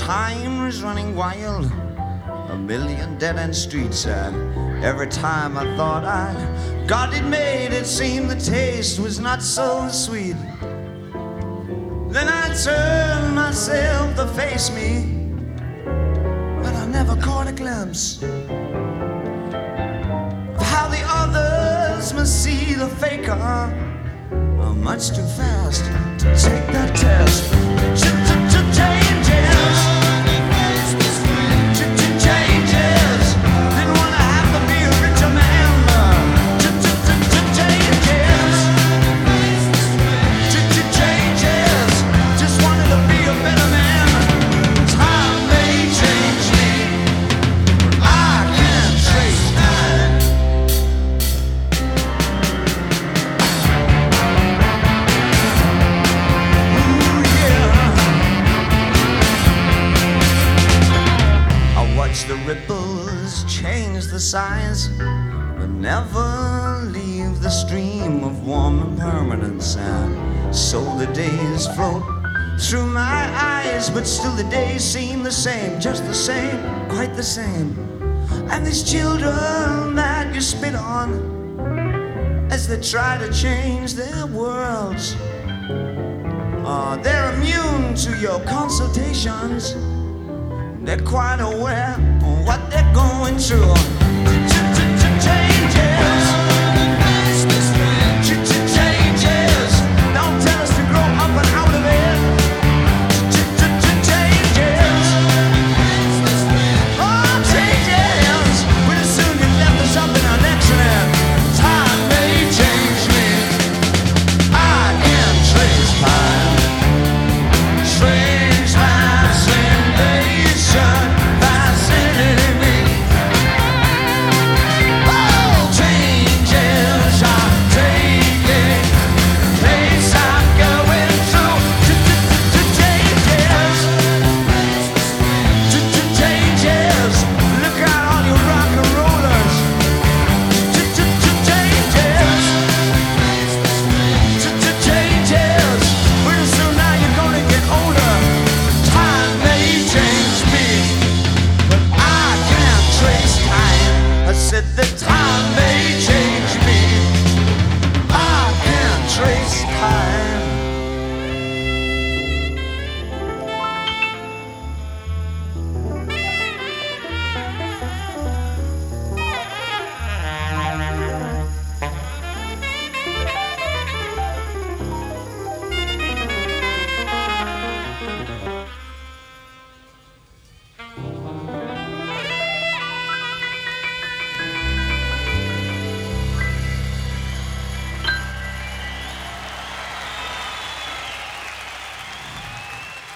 time was running wild, a million dead-end streets, and every time I thought I'd got it made, it seemed the taste was not so sweet. Then I turned myself to face me, but I never caught a glimpse of how the others must see the faker. I'm much too fast to take that test. Changes. Didn't wanna have to be a richer man. Changes. Just wanted to be a better man. Time may change me, but I can't trace time. Watch the ripples change the size, but never leave the stream of warm impermanence. And so the days float through my eyes, but still the days seem the same, just the same, quite the same. And these children that you spit on as they try to change their worlds, they're immune to your consultations. They're quite aware of what they're going through. Changes.